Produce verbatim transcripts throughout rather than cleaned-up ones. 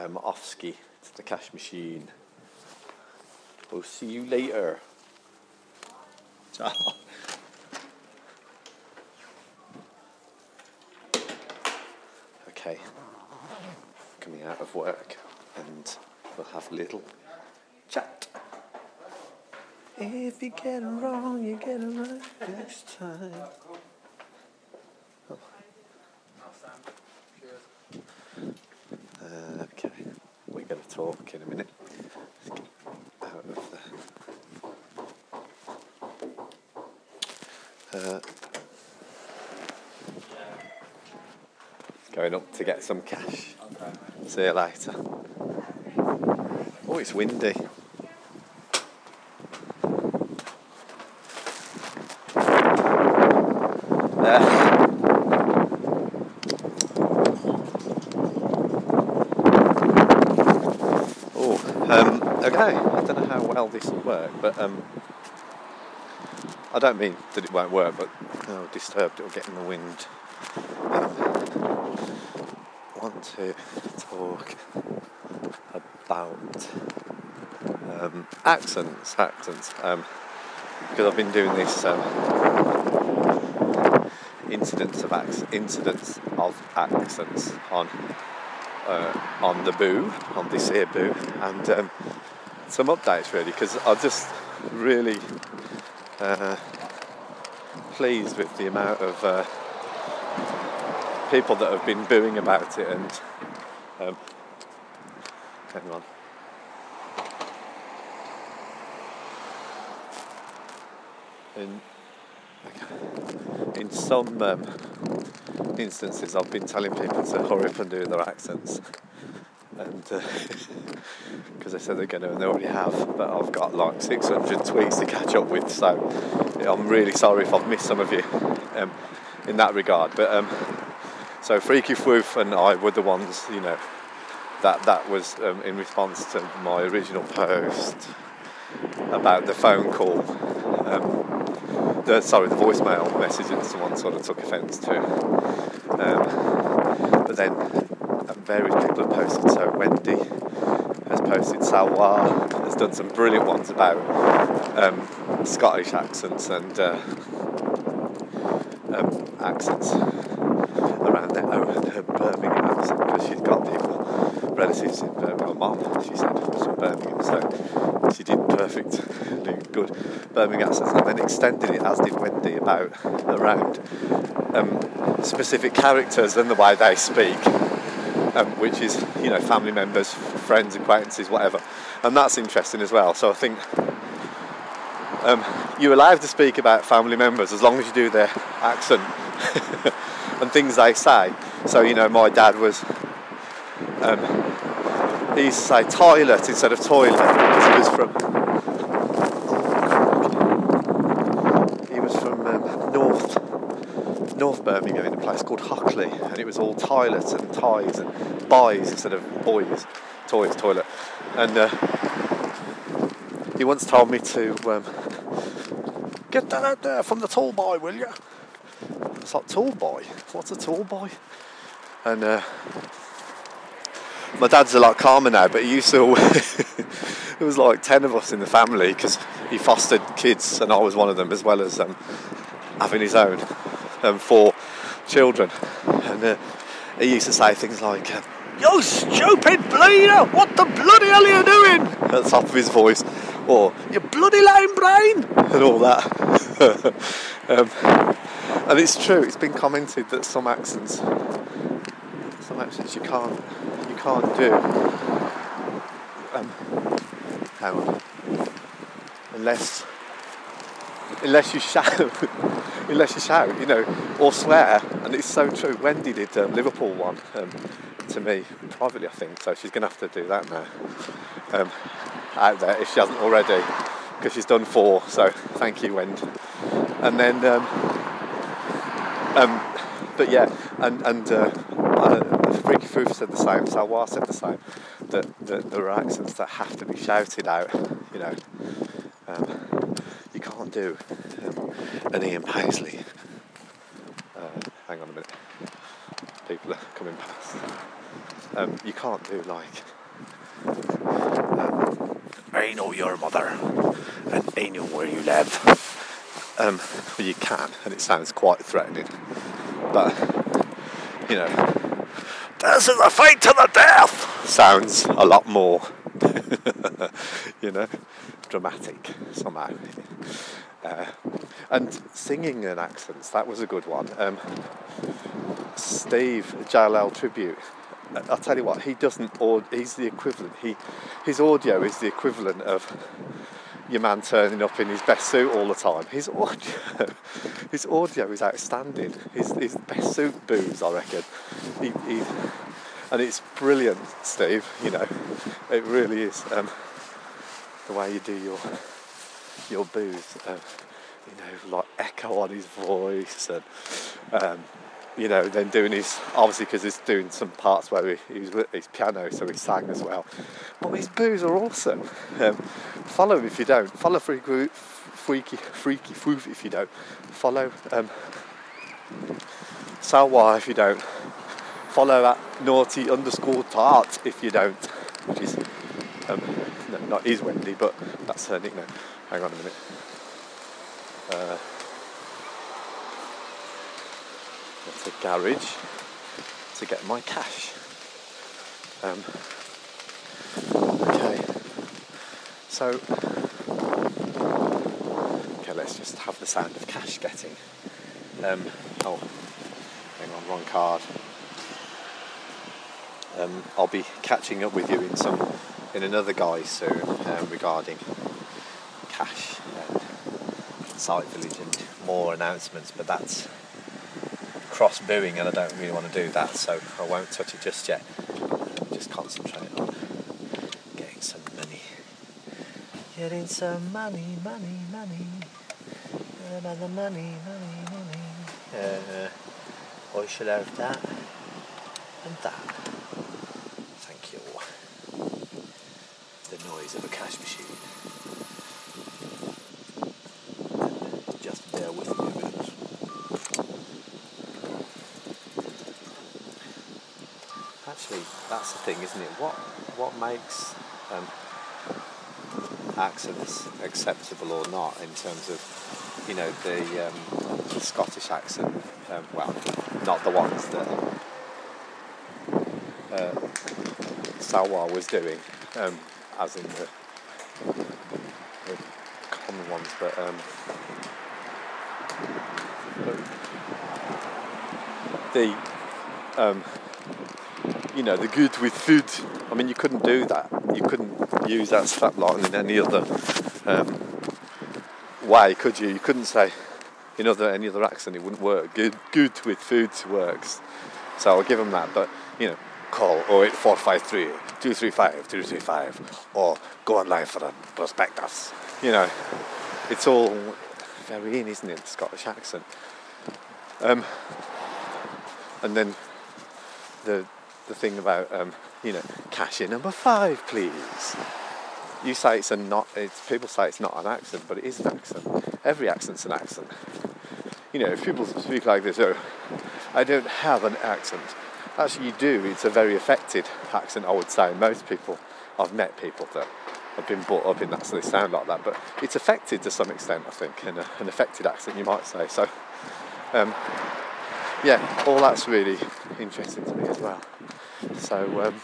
I'm Offski to the cash machine. We'll see you later. Ciao. Okay, coming out of work and we'll have a little chat. If you get it wrong, you get it right this time. Oh. Uh, okay, we're going to talk in a minute. Let's get out of there. Uh, going up to get some cash. See you later. Oh, it's windy. Uh, oh, um, okay. I don't know how well this will work, but um, I don't mean that it won't work, but oh, disturbed it'll get in the wind. Um, want to talk about um, accents, accents, um, because I've been doing this um, incidents of ac- incidents of accents on uh, on the boo, on this here boo, and um, some updates really, because I'm just really uh, pleased with the amount of uh, people that have been booing about it, and um, hang on. In, okay. in some um, instances, I've been telling people to hurry up and do their accents, and because uh, they said they're going to, and they already have. But I've got like six hundred tweets to catch up with, so I'm really sorry if I've missed some of you um, in that regard. But um, so Freaky Fwoof and I were the ones, you know, that that was um, in response to my original post about the phone call. Um, The, sorry, the voicemail message that someone sort of took offence to. Um, but then um, various people have posted. So Wendy has posted, Salwa has done some brilliant ones about um, Scottish accents and uh, um, accents around their own, her Birmingham accent, because she's got people, relatives in Birmingham. Mom, she said, was from Birmingham, so she did perfect, good Birmingham accents, and then extended it, as did Wendy, about around um, specific characters and the way they speak, um, which is, you know, family members, friends, acquaintances, whatever, and that's interesting as well. So I think um, you're allowed to speak about family members as long as you do their accent and things they say. So, you know, my dad was um, he used to say toilet instead of toilet because he was from North North Birmingham, in a place called Hockley, and it was all toilets and ties and boys instead of boys, toys, toilet. And uh, he once told me to um, get that out there from the tall boy, will you? It's like, tall boy? What's a tall boy? And uh, my dad's a lot calmer now, but he used to. There was like ten of us in the family because he fostered kids, and I was one of them, as well as um, having his own um, four children. And uh, he used to say things like, uh, "You stupid bleeder, what the bloody hell are you doing?" at the top of his voice, or "You bloody lame brain," and all that. um, and it's true, it's been commented that some accents some accents you can't you can't do um, hang on unless unless you shout unless you shout, you know, or swear. And it's so true. Wendy did um, Liverpool one um, to me privately, I think, so she's going to have to do that now um, out there if she hasn't already, because she's done four. So thank you, Wendy. And then um, um, but yeah, and and uh, uh, Freaky Foof said the same, Salwa said the same, that, that there are accents that have to be shouted out, you know. Um, you can't do um, an Ian Paisley. Uh, hang on a minute. People are coming past. Um, you can't do like, um, I know your mother, and I know where you live. Um, well, you can, and it sounds quite threatening. But, you know, this is a fight to the death! Sounds a lot more, you know, dramatic somehow. Uh, and singing in accents, that was a good one. Um, Steve, J L L Tribute, I'll tell you what, he doesn't, or he's the equivalent, he, his audio is the equivalent of your man turning up in his best suit all the time. His audio, his audio is outstanding. His, his best suit booze, I reckon. He, he, and it's brilliant, Steve, you know, it really is. Um, the way you do your your booze, um, you know, like echo on his voice, and um, you know, then doing his, obviously because he's doing some parts where he, he was with his piano, so he sang as well. But his boos are awesome. Um, follow him if you don't. Follow Freaky Freaky Freaky Foof if you don't. Follow um, Salwa if you don't. Follow at naughty underscore tart if you don't, which is um, no, not his Wendy, but that's her nickname. Hang on a minute. Uh, It's a garage to get my cash. Um, okay, so okay, let's just have the sound of cash getting. Um, oh, hang on, wrong card. Um, I'll be catching up with you in some in another guy soon um, regarding cash and Site Village and more announcements, but that's cross booing and I don't really want to do that, so I won't touch it just yet. Just concentrate on getting some money. Getting some money, money, money. Another money, money, money. Uh, I shall have that and that. Thank you. The noise of a cash machine. Just bear with me a minute. Actually, that's the thing, isn't it? What what makes um, accents acceptable or not in terms of, you know, the, um, the Scottish accent? Um, well, not the ones that uh, Salwa was doing, um, as in the, the common ones, but, um, but the um, you know, the good with food. I mean, you couldn't do that. You couldn't use that strapline in any other um, way, could you? You couldn't say in other any other accent. It wouldn't work. Good, good with food works. So I'll give them that. But you know, call oh eight four five three two three five two three five, or go online for a prospectus. You know, it's all very in, isn't it? The Scottish accent. Um, and then the. The thing about um, you know, cash in number five, please. You say it's a not. It's people say it's not an accent, but it is an accent. Every accent's an accent. You know, if people speak like this, oh, I don't have an accent. Actually, you do. It's a very affected accent, I would say. Most people, I've met people that have been brought up in that, so they sound like that. But it's affected to some extent, I think, and an affected accent, you might say. So, um, yeah, all that's really interesting to me as well. So, um,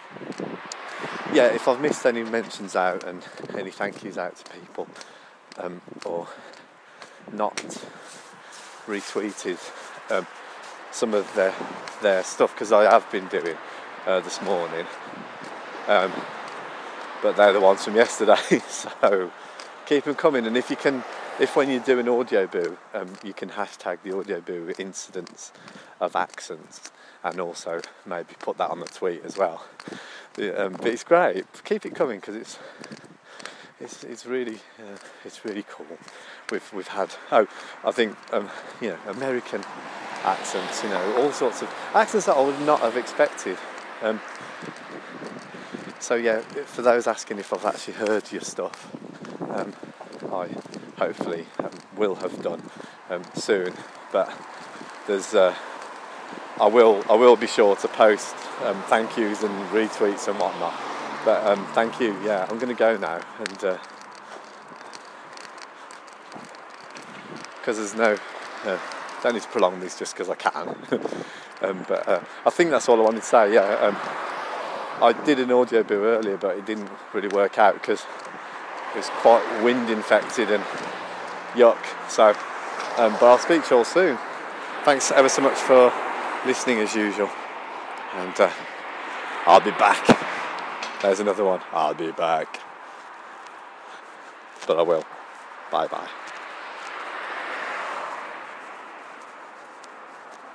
yeah, if I've missed any mentions out and any thank yous out to people, um, or not retweeted um, some of their their stuff, because I have been doing uh, this morning, um, but they're the ones from yesterday, so keep them coming. And if you can, if when you do an audio boo, um, you can hashtag the audio boo incidents of accents, and also maybe put that on the tweet as well. Yeah, um, but it's great. Keep it coming, because it's it's it's really uh, it's really cool. We've we've had oh I think um, you know, American accents, you know, all sorts of accents that I would not have expected. Um, so yeah, for those asking if I've actually heard your stuff, um, I hopefully um, will have done um, soon. But there's uh, I will I will be sure to post um, thank yous and retweets and whatnot. But um, thank you. Yeah, I'm going to go now, and because uh, there's no. Uh, don't need to prolong this just because I can. um, but uh, I think that's all I wanted to say. Yeah, um, I did an audio boo earlier, but it didn't really work out because it was quite wind infected and yuck. So, um, but I'll speak to you all soon. Thanks ever so much for listening as usual, and uh, I'll be back. There's another one. I'll be back, but I will. Bye bye.